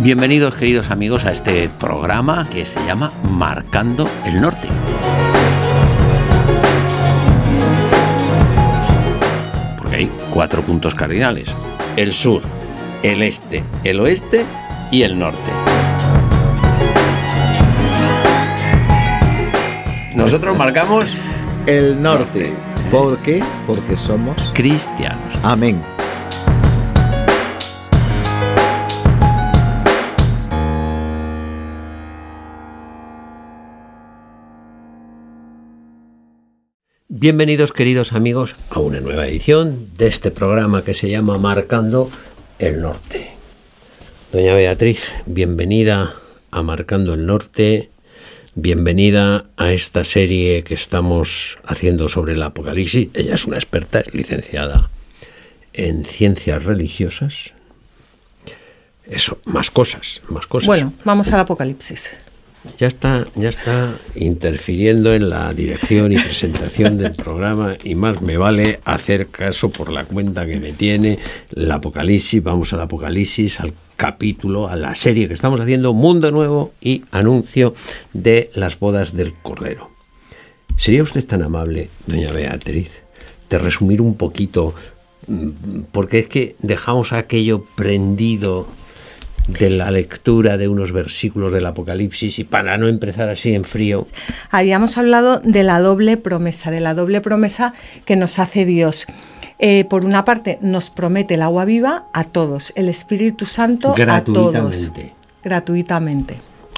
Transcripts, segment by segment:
Bienvenidos, queridos amigos, a este programa que se llama Marcando el Norte. Porque hay 4 puntos cardinales: el sur, el este, el oeste y el norte. Nosotros marcamos el norte. ¿Por qué? Porque somos cristianos. Amén. Bienvenidos, queridos amigos, a una nueva edición de este programa que se llama Marcando el Norte. Doña Beatriz, bienvenida a Marcando el Norte, bienvenida a esta serie que estamos haciendo sobre el Apocalipsis. Ella es una experta, es licenciada en ciencias religiosas. Eso, más cosas. Bueno, vamos al Apocalipsis. Ya está interfiriendo en la dirección y presentación del programa, y más me vale hacer caso por la cuenta que me tiene el Apocalipsis. Vamos al Apocalipsis, al capítulo, a la serie que estamos haciendo, Mundo Nuevo y Anuncio de las Bodas del Cordero. ¿Sería usted tan amable, doña Beatriz, de resumir un poquito, porque es que dejamos aquello prendido de la lectura de unos versículos del Apocalipsis, y para no empezar así en frío? Habíamos hablado de la doble promesa que nos hace Dios. Por una parte, nos promete el agua viva a todos, el Espíritu Santo a todos. Gratuitamente.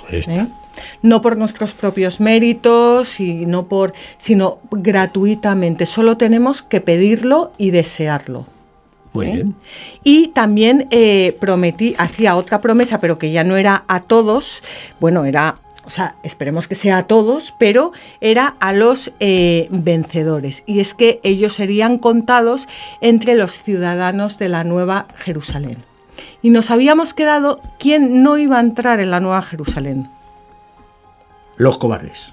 No por nuestros propios méritos, sino gratuitamente. Solo tenemos que pedirlo y desearlo. Muy bien. Y también hacía otra promesa, pero que ya no era a todos. Bueno, esperemos que sea a todos, pero era a los vencedores. Y es que ellos serían contados entre los ciudadanos de la Nueva Jerusalén. Y nos habíamos quedado, ¿quién no iba a entrar en la Nueva Jerusalén? Los cobardes.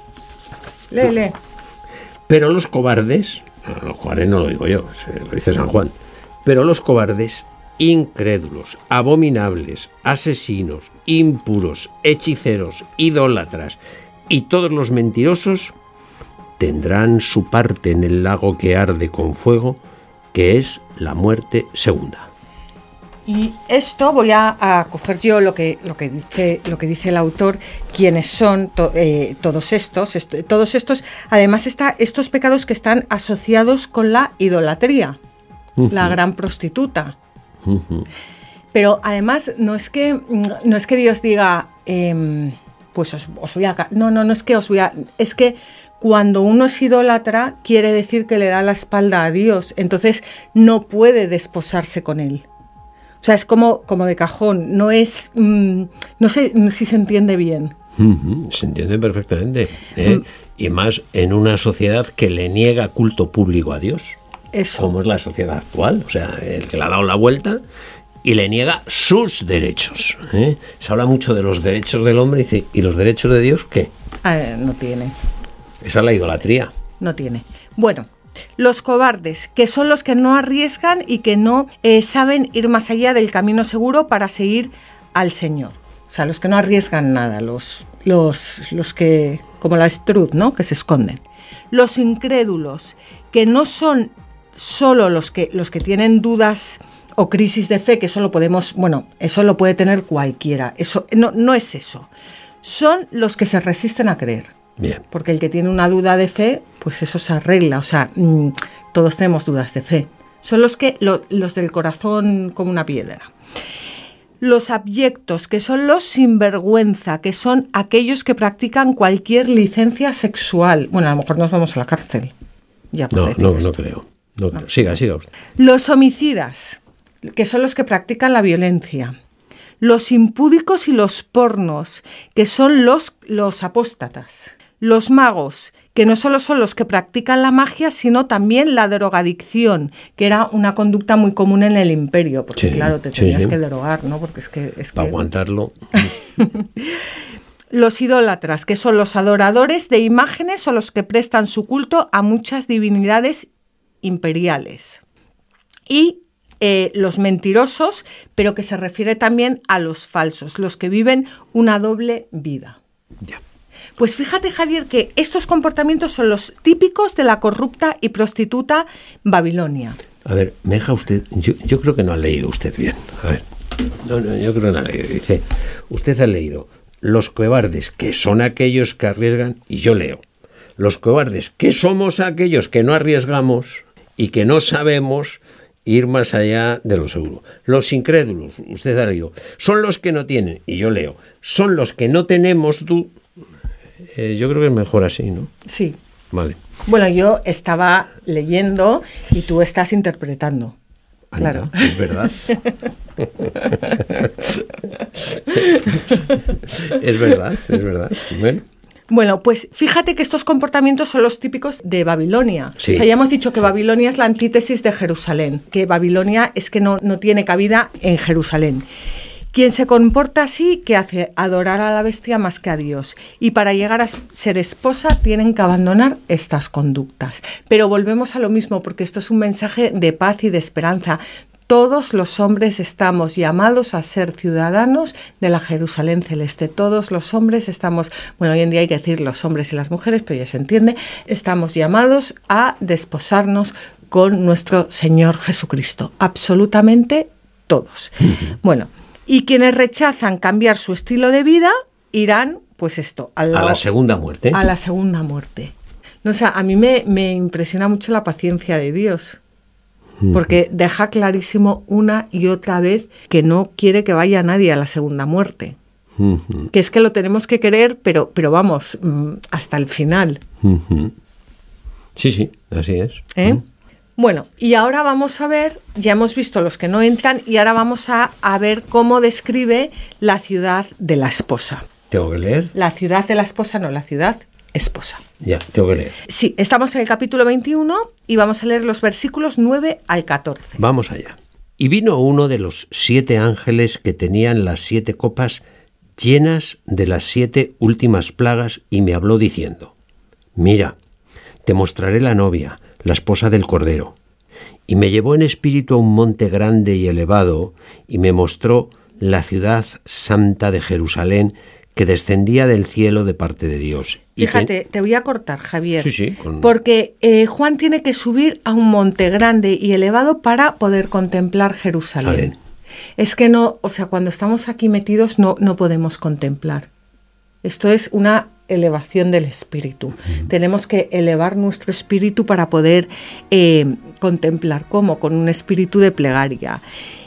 Lee. Pero los cobardes no lo digo yo, lo dice San Juan. Pero los cobardes, incrédulos, abominables, asesinos, impuros, hechiceros, idólatras y todos los mentirosos tendrán su parte en el lago que arde con fuego, que es la muerte segunda. Y esto voy a coger yo lo que dice el autor, quiénes son todos estos. Además, estos pecados que están asociados con la idolatría. La gran prostituta. Pero además no es que Dios diga pues os voy a... No es que os voy a... Es que cuando uno es idólatra quiere decir que le da la espalda a Dios, entonces no puede desposarse con él. O sea, es como de cajón, no es... no sé si se entiende bien. Se entiende perfectamente. Y más en una sociedad que le niega culto público a Dios. Eso. Como es la sociedad actual, o sea, el que le ha dado la vuelta y le niega sus derechos. Se habla mucho de los derechos del hombre y dice, ¿y los derechos de Dios qué? No tiene. Esa es la idolatría. No tiene. Bueno, los cobardes, que son los que no arriesgan y que no saben ir más allá del camino seguro para seguir al Señor. O sea, los que no arriesgan nada, los que, como la avestruz, ¿no?, que se esconden. Los incrédulos, que no son solo los que tienen dudas o crisis de fe, que eso lo puede tener cualquiera. Eso no es eso. Son los que se resisten a creer. Bien. Porque el que tiene una duda de fe, pues eso se arregla. O sea, todos tenemos dudas de fe. Son los del corazón como una piedra. Los abyectos, que son los sinvergüenza, que son aquellos que practican cualquier licencia sexual. Bueno, a lo mejor nos vamos a la cárcel. Ya no creo. No. Siga usted. Los homicidas, que son los que practican la violencia. Los impúdicos y los pornos, que son los apóstatas. Los magos, que no solo son los que practican la magia, sino también la drogadicción, que era una conducta muy común en el imperio, porque claro, te tenías que drogar, ¿no? Porque es que para aguantarlo. Los idólatras, que son los adoradores de imágenes o los que prestan su culto a muchas divinidades imperiales. Y los mentirosos, pero que se refiere también a los falsos, los que viven una doble vida. Ya. Pues fíjate, Javier, que estos comportamientos son los típicos de la corrupta y prostituta Babilonia. A ver, me deja usted... Yo creo que no ha leído usted bien. A ver. No, yo creo que no ha leído. Dice, usted ha leído los cobardes, que son aquellos que arriesgan, y yo leo. Los cobardes, que somos aquellos que no arriesgamos y que no sabemos ir más allá de lo seguro. Los incrédulos, usted ha leído, son los que no tienen, y yo leo, son los que no tenemos tú. Yo creo que es mejor así, ¿no? Sí. Vale. Bueno, yo estaba leyendo y tú estás interpretando. Anda, Claro. es verdad. Es verdad. Bueno, pues fíjate que estos comportamientos son los típicos de Babilonia. Sí. O sea, ya hemos dicho que Babilonia es la antítesis de Jerusalén, que Babilonia es que no tiene cabida en Jerusalén. Quien se comporta así, ¿qué hace? Adorar a la bestia más que a Dios. Y para llegar a ser esposa tienen que abandonar estas conductas. Pero volvemos a lo mismo, porque esto es un mensaje de paz y de esperanza. Todos los hombres estamos llamados a ser ciudadanos de la Jerusalén celeste. Todos los hombres estamos, bueno, hoy en día hay que decir los hombres y las mujeres, pero ya se entiende, estamos llamados a desposarnos con nuestro Señor Jesucristo. Absolutamente todos. Bueno, y quienes rechazan cambiar su estilo de vida irán, pues esto, a la segunda muerte. A la segunda muerte. No, o sea, a mí me impresiona mucho la paciencia de Dios. Porque deja clarísimo una y otra vez que no quiere que vaya nadie a la segunda muerte. Que es que lo tenemos que querer, pero vamos, hasta el final. Sí, así es. Bueno, y ahora vamos a ver, ya hemos visto los que no entran, y ahora vamos a ver cómo describe la ciudad de la esposa. ¿Tengo que leer? La ciudad de la esposa, no, la ciudad esposa. Ya, tengo que leer. Sí, estamos en el capítulo 21 y vamos a leer los versículos 9 al 14. Vamos allá. Y vino uno de los 7 ángeles que tenían las 7 copas llenas de las 7 últimas plagas y me habló diciendo, mira, te mostraré la novia, la esposa del Cordero. Y me llevó en espíritu a un monte grande y elevado y me mostró la ciudad santa de Jerusalén que descendía del cielo de parte de Dios. Fíjate, te voy a cortar, Javier, Sí, porque Juan tiene que subir a un monte grande y elevado para poder contemplar Jerusalén. Es que no, o sea, cuando estamos aquí metidos no podemos contemplar. Esto es una elevación del espíritu. Tenemos que elevar nuestro espíritu para poder contemplar. ¿Cómo? Con un espíritu de plegaria.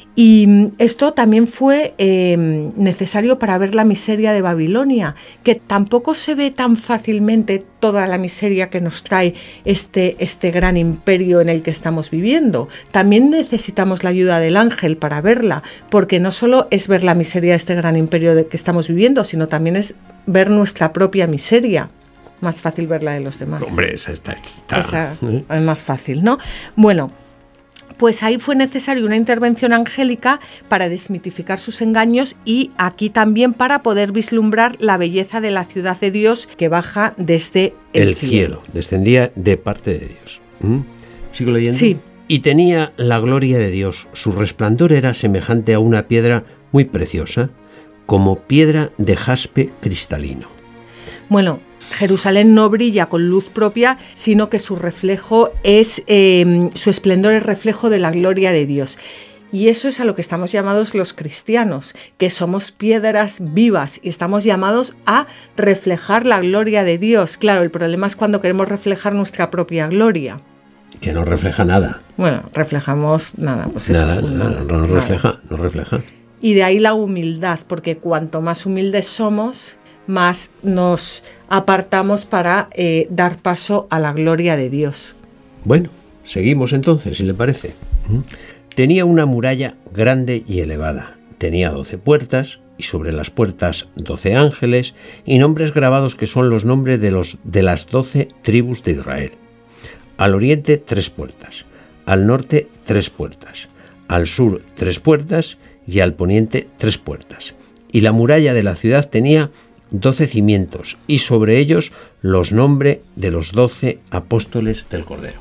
Y esto también fue necesario para ver la miseria de Babilonia, que tampoco se ve tan fácilmente toda la miseria que nos trae este gran imperio en el que estamos viviendo. También necesitamos la ayuda del ángel para verla, porque no solo es ver la miseria de este gran imperio que estamos viviendo, sino también es ver nuestra propia miseria. Más fácil ver la de los demás. Hombre, esa está. Esa es más fácil, ¿no? Bueno, pues ahí fue necesaria una intervención angélica para desmitificar sus engaños y aquí también para poder vislumbrar la belleza de la ciudad de Dios que baja desde el cielo. Descendía de parte de Dios. ¿Sigo leyendo? Sí. Y tenía la gloria de Dios. Su resplandor era semejante a una piedra muy preciosa, como piedra de jaspe cristalino. Bueno, Jerusalén no brilla con luz propia, sino que su reflejo es, su esplendor es reflejo de la gloria de Dios. Y eso es a lo que estamos llamados los cristianos, que somos piedras vivas y estamos llamados a reflejar la gloria de Dios. Claro, el problema es cuando queremos reflejar nuestra propia gloria. Que no refleja nada. Bueno, reflejamos nada, pues eso. Nada, no refleja. Y de ahí la humildad, porque cuanto más humildes somos, más nos apartamos para dar paso a la gloria de Dios. Bueno, seguimos entonces, si le parece. Tenía una muralla grande y elevada. Tenía 12 puertas, y sobre las puertas 12 ángeles, y nombres grabados que son los nombres de las 12 tribus de Israel. Al oriente 3 puertas, al norte 3 puertas, al sur 3 puertas, y al poniente 3 puertas. Y la muralla de la ciudad tenía 12 cimientos, y sobre ellos los nombres de los 12 apóstoles del Cordero.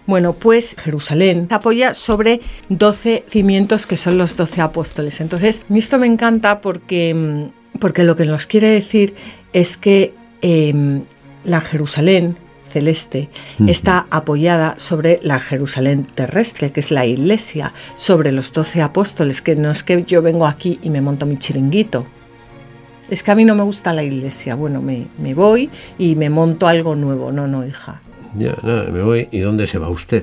Bueno, pues Jerusalén se apoya sobre 12 cimientos que son los 12 apóstoles. Entonces, esto me encanta porque lo que nos quiere decir es que la Jerusalén celeste está apoyada sobre la Jerusalén terrestre, que es la iglesia, sobre los 12 apóstoles, que no es que yo vengo aquí y me monto mi chiringuito. Es que a mí no me gusta la iglesia. Bueno, me voy y me monto algo nuevo. No, hija. Ya, nada, me voy. ¿Y dónde se va usted?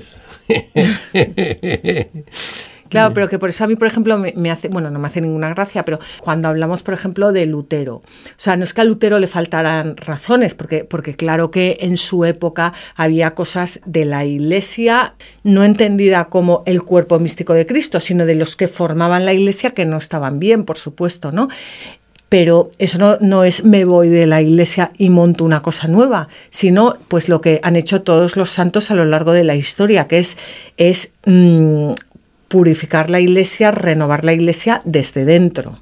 Claro, pero que por eso a mí, por ejemplo, me hace, bueno, no me hace ninguna gracia, pero cuando hablamos, por ejemplo, de Lutero, o sea, no es que a Lutero le faltaran razones, porque claro que en su época había cosas de la Iglesia no entendida como el cuerpo místico de Cristo, sino de los que formaban la Iglesia que no estaban bien, por supuesto, ¿no? Pero eso no es me voy de la iglesia y monto una cosa nueva, sino pues lo que han hecho todos los santos a lo largo de la historia, que es purificar la iglesia, renovar la iglesia desde dentro.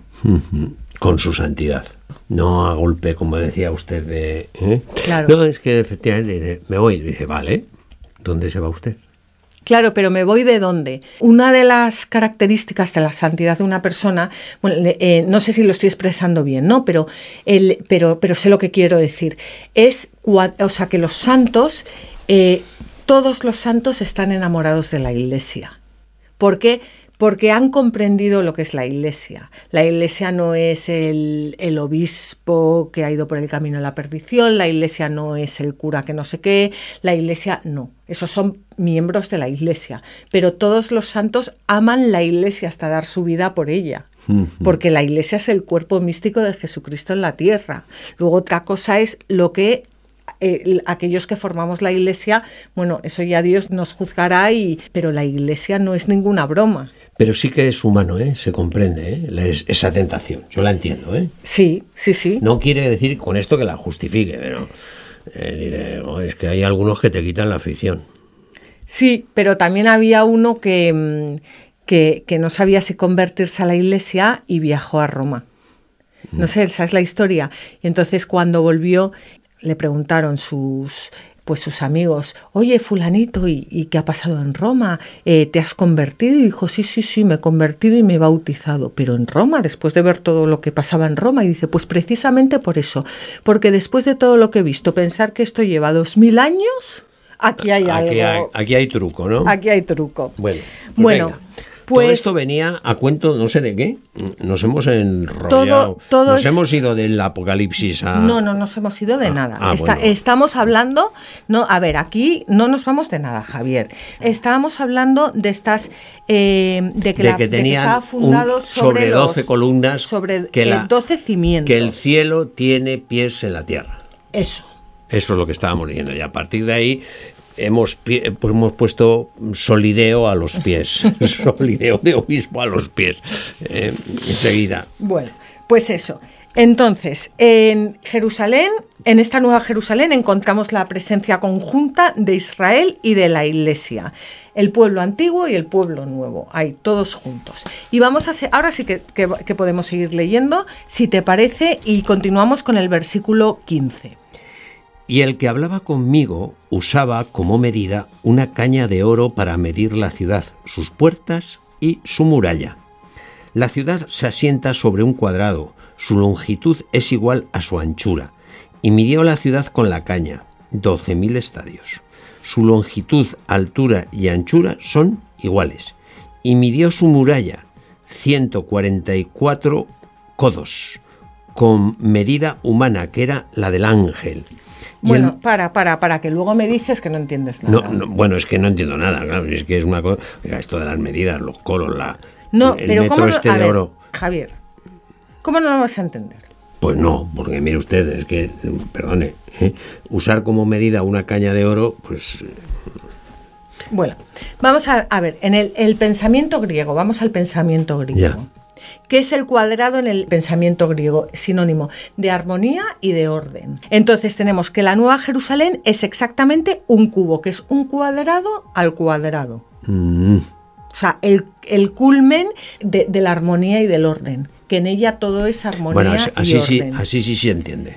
Con su santidad. No a golpe, como decía usted, de... Claro. No, es que efectivamente dice, me voy. Dice, vale, ¿dónde se va usted? Claro, pero ¿me voy de dónde? Una de las características de la santidad de una persona, bueno, no sé si lo estoy expresando bien, ¿no? Pero sé lo que quiero decir. Es, o sea, que los santos, todos los santos están enamorados de la Iglesia. ¿Por qué? Porque han comprendido lo que es la Iglesia. La Iglesia no es el obispo que ha ido por el camino de la perdición, la Iglesia no es el cura que no sé qué, la Iglesia no. Esos son miembros de la Iglesia. Pero todos los santos aman la Iglesia hasta dar su vida por ella. Porque la Iglesia es el cuerpo místico de Jesucristo en la tierra. Luego otra cosa es lo que... aquellos que formamos la Iglesia, bueno, eso ya Dios nos juzgará, pero la Iglesia no es ninguna broma. Pero sí que es humano, se comprende, esa tentación, yo la entiendo. Sí. No quiere decir con esto que la justifique, pero es que hay algunos que te quitan la afición. Sí, pero también había uno que no sabía si convertirse a la Iglesia y viajó a Roma. No sé, esa es la historia. Y entonces cuando volvió le preguntaron sus amigos, oye, fulanito, ¿y qué ha pasado en Roma? ¿Te has convertido? Y dijo, sí, me he convertido y me he bautizado. Pero en Roma, después de ver todo lo que pasaba en Roma, y dice, pues precisamente por eso, porque después de todo lo que he visto, pensar que esto lleva 2000 años, aquí hay algo. Aquí hay truco, ¿no? Aquí hay truco. Bueno, venga. Pues, todo esto venía a cuento, no sé de qué, nos hemos enrollado, nos hemos ido del Apocalipsis a... No nos hemos ido de nada. Bueno. Estamos hablando, aquí no nos vamos de nada, Javier. Estábamos hablando de estas, de que estaba fundado sobre 12 columnas, sobre 12 cimientos. Que el cielo tiene pies en la tierra. Eso es lo que estábamos diciendo, y a partir de ahí... Hemos puesto solideo a los pies, solideo de obispo a los pies, enseguida. Bueno, pues eso. Entonces, en Jerusalén, en esta nueva Jerusalén, encontramos la presencia conjunta de Israel y de la Iglesia. El pueblo antiguo y el pueblo nuevo, ahí todos juntos. Y vamos ahora sí que podemos seguir leyendo, si te parece, y continuamos con el versículo 15. Y el que hablaba conmigo usaba como medida una caña de oro para medir la ciudad, sus puertas y su muralla. La ciudad se asienta sobre un cuadrado, su longitud es igual a su anchura, y midió la ciudad con la caña, 12.000 estadios. Su longitud, altura y anchura son iguales, y midió su muralla, 144 codos, con medida humana, que era la del ángel. Bueno, para, que luego me dices que no entiendes nada. No, bueno, es que no entiendo nada, claro, es que es una cosa, esto de las medidas, los coros, el pero metro ¿cómo de oro. Javier, ¿cómo no lo vas a entender? Pues no, porque mire usted, es que, perdone, usar como medida una caña de oro, pues... Bueno, vamos a ver, en el pensamiento griego, vamos al pensamiento griego. Ya. ¿Qué es el cuadrado en el pensamiento griego? Sinónimo de armonía y de orden. Entonces tenemos que la Nueva Jerusalén es exactamente un cubo, que es un cuadrado al cuadrado. O sea, el culmen de la armonía y del orden, que en ella todo es armonía y orden. Así sí se entiende.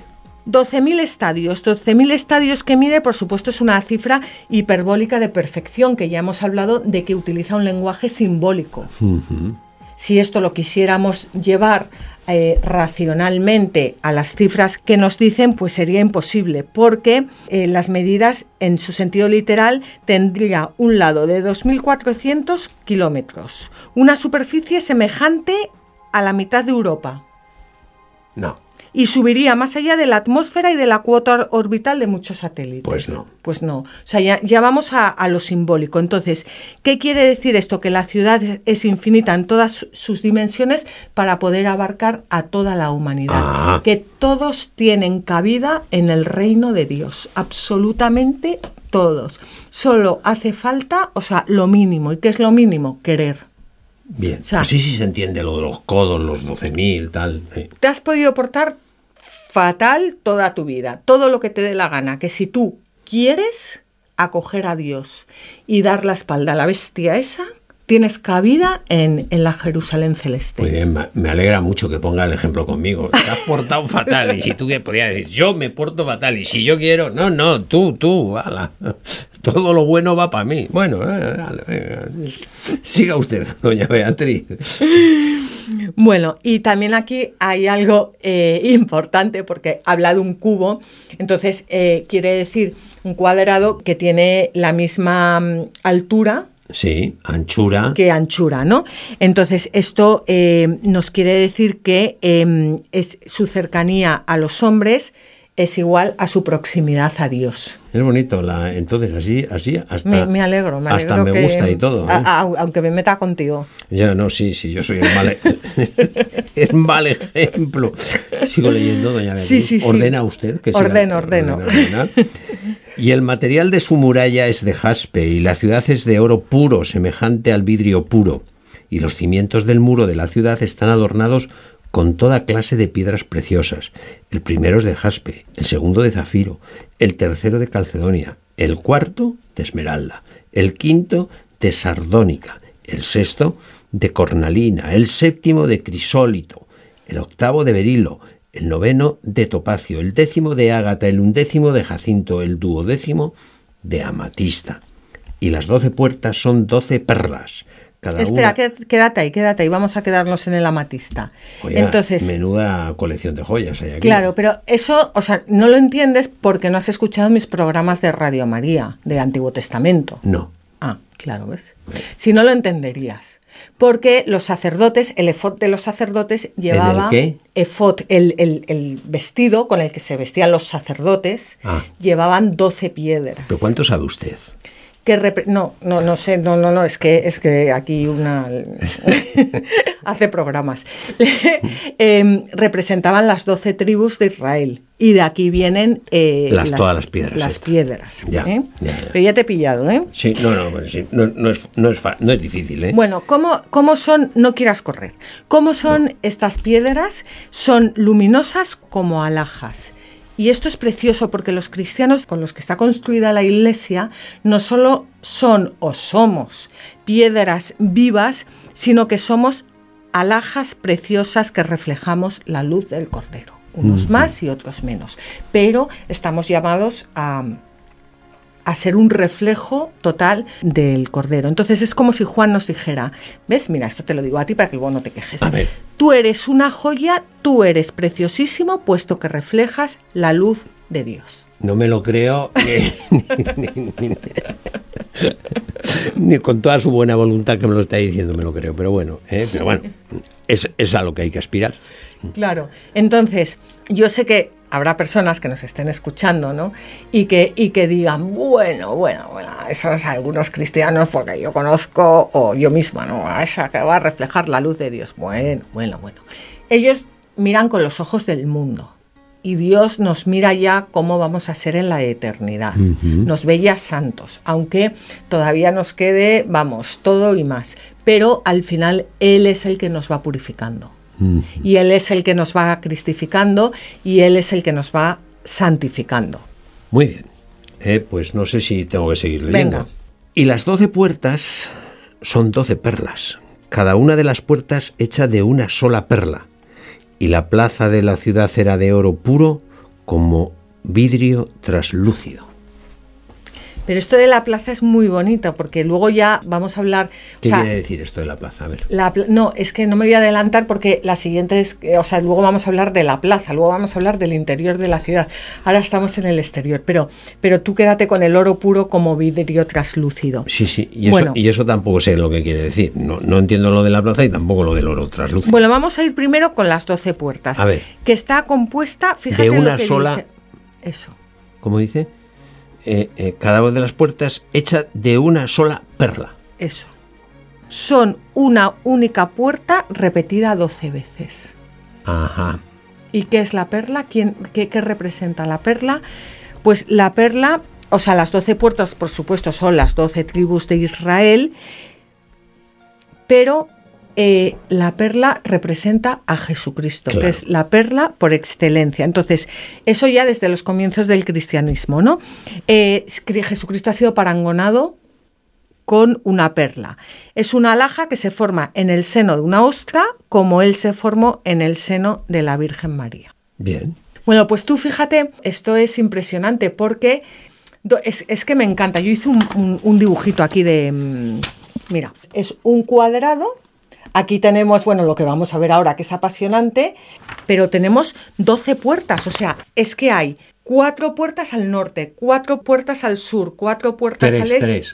12.000 estadios. 12.000 estadios que mide, por supuesto, es una cifra hiperbólica de perfección, que ya hemos hablado de que utiliza un lenguaje simbólico. Uh-huh. Si esto lo quisiéramos llevar racionalmente a las cifras que nos dicen, pues sería imposible, porque las medidas en su sentido literal tendría un lado de 2.400 kilómetros, una superficie semejante a la mitad de Europa. No. Y subiría más allá de la atmósfera y de la cuota orbital de muchos satélites. Pues no. Pues no. O sea, ya vamos a lo simbólico. Entonces, ¿qué quiere decir esto? Que la ciudad es infinita en todas sus dimensiones para poder abarcar a toda la humanidad. Ah. Que todos tienen cabida en el reino de Dios. Absolutamente todos. Solo hace falta, o sea, lo mínimo. ¿Y qué es lo mínimo? Querer. Bien, o sea, así sí se entiende lo de los codos, los 12.000, tal. Te has podido portar fatal toda tu vida, todo lo que te dé la gana, que si tú quieres acoger a Dios y dar la espalda a la bestia esa, tienes cabida en la Jerusalén celeste. Muy bien, me alegra mucho que ponga el ejemplo conmigo. Te has portado fatal, y si tú podías decir, yo me porto fatal, y si yo quiero, no, tú, ala. Todo lo bueno va para mí. Bueno, venga. Siga usted, doña Beatriz. Bueno, y también aquí hay algo importante, porque habla de un cubo, entonces quiere decir un cuadrado que tiene la misma altura. Sí, anchura. Que anchura, ¿no? Entonces, esto nos quiere decir que es su cercanía a los hombres es igual a su proximidad a Dios. Es bonito, entonces así hasta... Me alegro hasta me gusta y todo. Aunque me meta contigo. Ya, no, sí, yo soy el mal ejemplo. Sigo leyendo, doña Beatriz. Sí. ¿Ordena usted? Que ordeno. Ordena. Y el material de su muralla es de jaspe, y la ciudad es de oro puro, semejante al vidrio puro. Y los cimientos del muro de la ciudad están adornados con toda clase de piedras preciosas. El primero es de jaspe, el segundo de zafiro, el tercero de calcedonia, el cuarto de esmeralda, el quinto de sardónica, el sexto de cornalina, el séptimo de crisólito, el octavo de berilo, el noveno de topacio, el décimo de ágata, el undécimo de jacinto, el duodécimo de amatista. Y las 12 puertas son 12 perlas. Espera, quédate ahí, vamos a quedarnos en el amatista. Oye, entonces, menuda colección de joyas hay aquí. Claro, pero eso, o sea, no lo entiendes porque no has escuchado mis programas de Radio María, de Antiguo Testamento. No. Ah, claro, ¿ves? Si no lo entenderías. Porque los sacerdotes, el efod de los sacerdotes llevaba... ¿El qué? Efod, el vestido con el que se vestían los sacerdotes, llevaban 12 piedras. ¿Pero cuánto sabe usted? No sé, es que aquí una hace programas. Representaban las 12 tribus de Israel y de aquí vienen todas las piedras. Las piedras. Ya. Pero ya te he pillado, ¿eh? Sí, no es difícil, ¿eh? Bueno, ¿cómo son? No quieras correr. ¿Cómo son estas piedras? Son luminosas como alhajas. Y esto es precioso porque los cristianos con los que está construida la Iglesia no solo son o somos piedras vivas, sino que somos alhajas preciosas que reflejamos la luz del Cordero. Unos más y otros menos. Pero estamos llamados a ser un reflejo total del Cordero. Entonces es como si Juan nos dijera, ¿ves? Mira, esto te lo digo a ti para que luego no te quejes. A ver. Tú eres una joya, tú eres preciosísimo, puesto que reflejas la luz de Dios. No me lo creo, ni con toda su buena voluntad que me lo está diciendo me lo creo, pero bueno, es a lo que hay que aspirar. Claro, entonces yo sé que habrá personas que nos estén escuchando, ¿no? Y que digan, bueno, esos algunos cristianos, porque yo conozco, o yo misma, ¿no? A esa que va a reflejar la luz de Dios. Bueno. Ellos miran con los ojos del mundo. Y Dios nos mira ya cómo vamos a ser en la eternidad. Nos ve ya santos, aunque todavía nos quede, todo y más. Pero al final Él es el que nos va purificando. Y Él es el que nos va cristificando y Él es el que nos va santificando. Muy bien. Pues no sé si tengo que seguir leyendo. Venga. Y las 12 puertas son 12 perlas, cada una de las puertas hecha de una sola perla. Y la plaza de la ciudad era de oro puro, como vidrio traslúcido. Pero esto de la plaza es muy bonito, porque luego ya vamos a hablar... ¿Qué quiere decir esto de la plaza? A ver. No, es que no me voy a adelantar porque la siguiente es... luego vamos a hablar de la plaza, luego vamos a hablar del interior de la ciudad. Ahora estamos en el exterior, pero tú quédate con el oro puro como vidrio traslúcido. Sí, y eso tampoco sé lo que quiere decir. No entiendo lo de la plaza y tampoco lo del oro traslúcido. Bueno, vamos a ir primero con las 12 puertas. A ver. Que está compuesta, fíjate de una lo que sola... dice. Eso. ¿Cómo dice? Cada una de las puertas hecha de una sola perla. Eso. Son una única puerta repetida 12 veces. Ajá. ¿Y qué es la perla? ¿Qué representa la perla? Pues la perla, las 12 puertas, por supuesto, son las 12 tribus de Israel, pero la perla representa a Jesucristo, claro, que es la perla por excelencia. Entonces, eso ya desde los comienzos del cristianismo, ¿no? Jesucristo ha sido parangonado con una perla. Es una alhaja que se forma en el seno de una ostra, como él se formó en el seno de la Virgen María. Bien. Bueno, pues tú fíjate, esto es impresionante porque es que me encanta. Yo hice un dibujito aquí de... Mira, es un cuadrado. Aquí tenemos, lo que vamos a ver ahora, que es apasionante, pero tenemos 12 puertas, es que hay 4 puertas al norte, 4 puertas al sur, 4 puertas al este.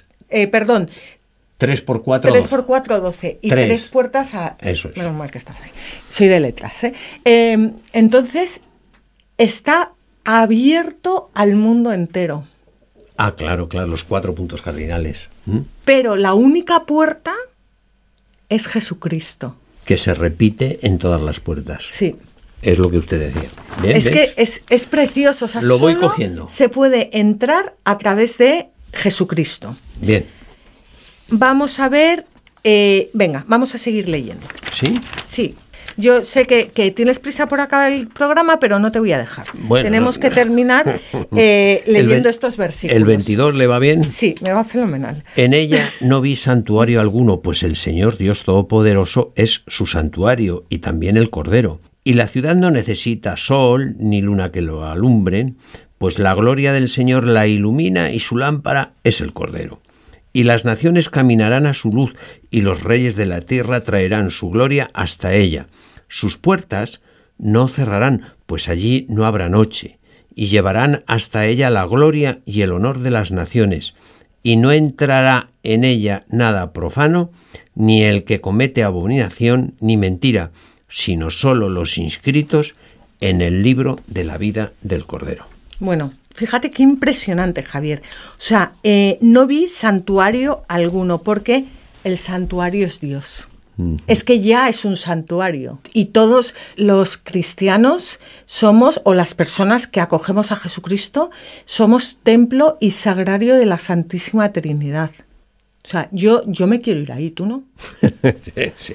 3 por 4, 3 por 4, 12. Y 3 puertas a... Eso es. Menos mal que estás ahí. Soy de letras, ¿eh? Entonces, está abierto al mundo entero. Ah, claro, los 4 puntos cardinales. Pero la única puerta... es Jesucristo. Que se repite en todas las puertas. Sí. Es lo que usted decía. Bien, es que es precioso. Lo voy cogiendo. Se puede entrar a través de Jesucristo. Bien. Vamos a ver... vamos a seguir leyendo. ¿Sí? Sí. Yo sé que tienes prisa por acabar el programa, pero no te voy a dejar. Bueno, tenemos que terminar leyendo estos versículos. ¿El 22 le va bien? Sí, me va fenomenal. En ella no vi santuario alguno, pues el Señor Dios Todopoderoso es su santuario y también el Cordero. Y la ciudad no necesita sol ni luna que lo alumbren, pues la gloria del Señor la ilumina y su lámpara es el Cordero. Y las naciones caminarán a su luz, y los reyes de la tierra traerán su gloria hasta ella. Sus puertas no cerrarán, pues allí no habrá noche, y llevarán hasta ella la gloria y el honor de las naciones, y no entrará en ella nada profano, ni el que comete abominación ni mentira, sino solo los inscritos en el libro de la vida del Cordero. Bueno, fíjate qué impresionante, Javier. No vi santuario alguno, porque el santuario es Dios. Es que ya es un santuario. Y todos los cristianos somos, o las personas que acogemos a Jesucristo, somos templo y sagrario de la Santísima Trinidad. Yo me quiero ir ahí, ¿tú no? Sí.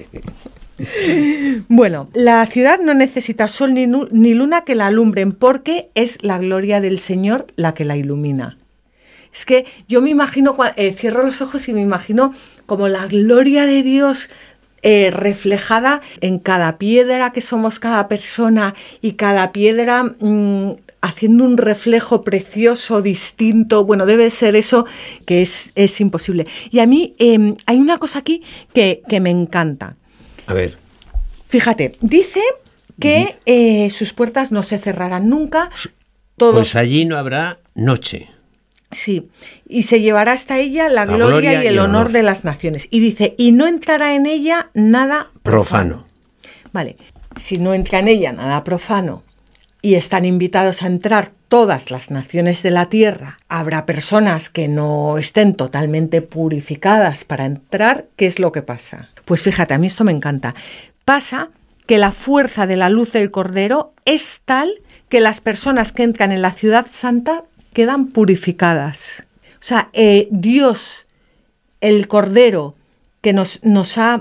Bueno, la ciudad no necesita sol ni luna que la alumbren, porque es la gloria del Señor la que la ilumina. Es que yo me imagino, cierro los ojos y me imagino como la gloria de Dios reflejada en cada piedra que somos cada persona, y cada piedra haciendo un reflejo precioso, distinto. Bueno, debe ser eso que es imposible. Y a mí hay una cosa aquí que me encanta. A ver. Fíjate, dice que sus puertas no se cerrarán nunca. Pues allí no habrá noche. Sí, y se llevará hasta ella la gloria y el honor de las naciones. Y dice, y no entrará en ella nada profano. Vale, si no entra en ella nada profano y están invitados a entrar todas las naciones de la tierra, habrá personas que no estén totalmente purificadas para entrar. ¿Qué es lo que pasa? Pues fíjate, a mí esto me encanta. Pasa que la fuerza de la luz del Cordero es tal que las personas que entran en la ciudad santa quedan purificadas. Dios, el Cordero, que nos ha,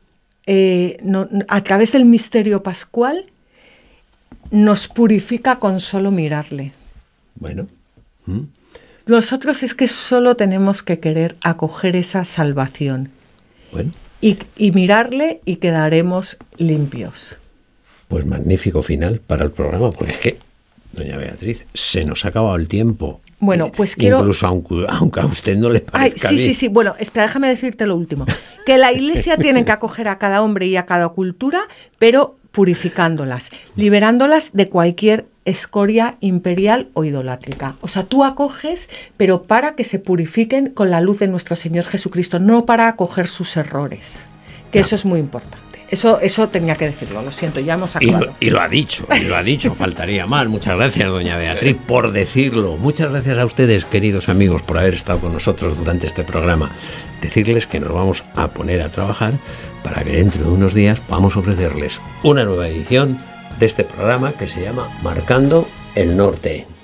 a través del misterio pascual, nos purifica con solo mirarle. Bueno. Nosotros es que solo tenemos que querer acoger esa salvación. Bueno. Y mirarle y quedaremos limpios. Pues magnífico final para el programa, porque es que Doña Beatriz, se nos ha acabado el tiempo. Bueno, pues quiero... Incluso aunque a usted no le parezca bien. Sí. Bueno, espera, déjame decirte lo último. Que la Iglesia tiene que acoger a cada hombre y a cada cultura, pero purificándolas, liberándolas de cualquier escoria imperial o idolátrica. O sea, tú acoges, pero para que se purifiquen con la luz de nuestro Señor Jesucristo, no para acoger sus errores, que eso es muy importante. Eso tenía que decirlo, lo siento, ya hemos acabado. Y lo ha dicho, faltaría más. Muchas gracias, doña Beatriz, por decirlo. Muchas gracias a ustedes, queridos amigos, por haber estado con nosotros durante este programa. Decirles que nos vamos a poner a trabajar para que dentro de unos días vamos a ofrecerles una nueva edición de este programa que se llama Marcando el Norte.